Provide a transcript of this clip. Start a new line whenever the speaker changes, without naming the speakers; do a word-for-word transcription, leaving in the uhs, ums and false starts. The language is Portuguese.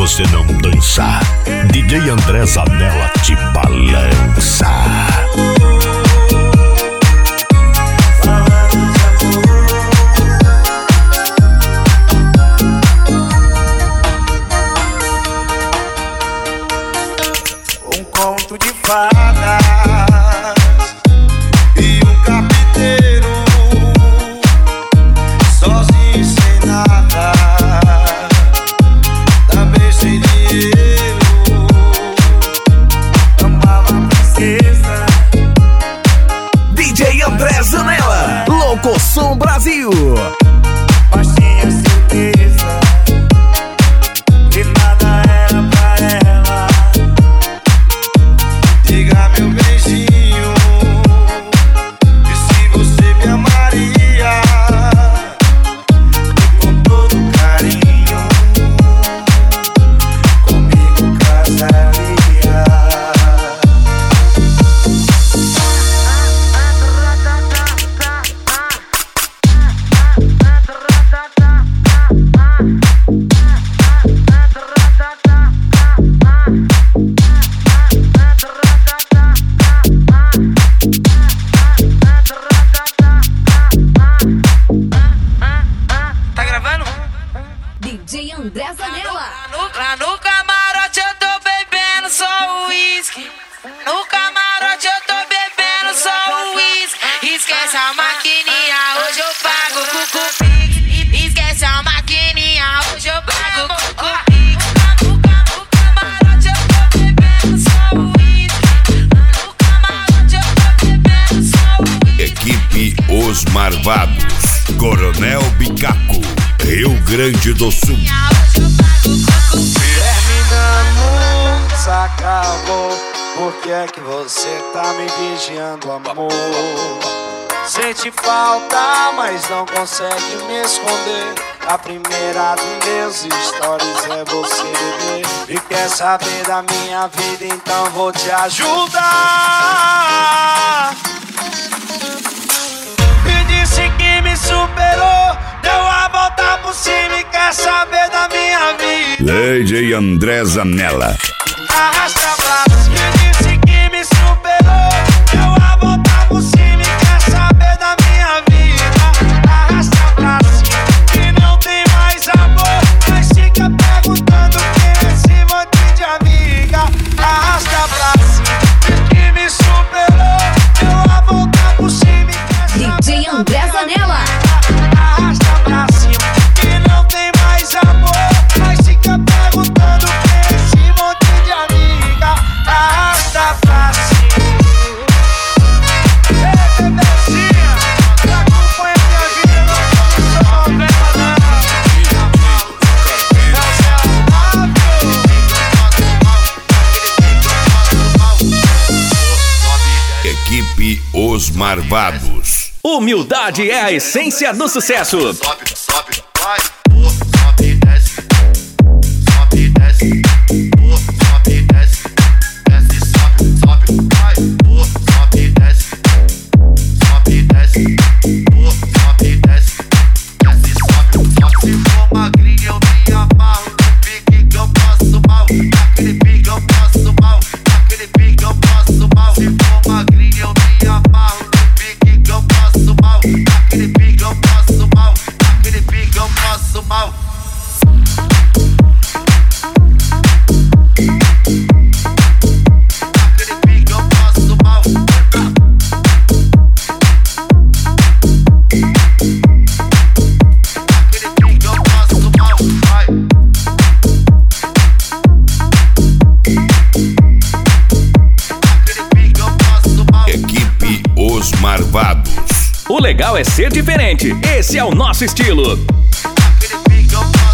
você não dançar. D J André Zanella te balança.
Um conto de fadas e um carpinteiro sozinho sem nada, também sem dinheiro, amava a princesa.
D J André Zanella, Locosom Brasil.
Mas tinha certeza que nada era pra ela. Diga meu beijinho, e se você me amaria, e com todo carinho, comigo casaria. Tá gravando?
D J André Zanella.
Lá no camarote eu tô bebendo só uísque. No camarote eu tô bebendo só uísque. Esquece a maquininha, hoje eu pago com o Pix. Esquece a maquininha, hoje eu pago com o Pix. No camarote eu tô bebendo só uísque. No camarote eu tô bebendo só uísque.
Equipe Os Marvados, Coronel Bicaco, Rio Grande do Sul.
Terminamos, acabou. Por que é que você tá me vigiando, amor? Sente falta, mas não consegue me esconder. A primeira dos meus stories é você, bebê. E quer saber da minha vida, então vou te ajudar. Me disse que me superou, deu a volta por cima e quer saber da minha vida.
D J André Zanella.
Arrasta pra cima. Me disse que me superou, deu a volta por cima e quer saber da minha vida. Arrasta pra cima, que não tem mais amor, mas fica perguntando quem é esse monte de amiga. Arrasta pra cima, que me superou, deu a volta por cima e quer saber
D J André Zanella.
Arrasta pra cima, que não tem mais amor, mas fica perguntando quem é esse monte de amiga. Arrasta pra cima. Ei, bebezinha, que acompanha minha vida, não sou problema não.
Equipe Os Marvados.
Humildade é a essência do sucesso.
Sobe, sobe, vai, oh, sobe, desce, sobe, desce, oh, sobe, desce, desce, sobe, sobe, vai, oh, sobe, desce, sobe, desce, oh, sobe, desce, desce, sobe, sobe. Se for magrinho eu me amarro, no pique que eu passo mal, naquele pique eu passo mal, naquele pique eu passo mal. Se for magrinho eu me amarro, no pique que eu passo mal, naquele pique eu passo mal, naquele pique eu passo mal. Naquele pique eu passo mal. Naquele pique eu passo mal, vai. Naquele pique eu passo mal.
Equipe Os Marvados.
O legal é ser diferente. Esse é o nosso estilo.
Naquele pique eu passo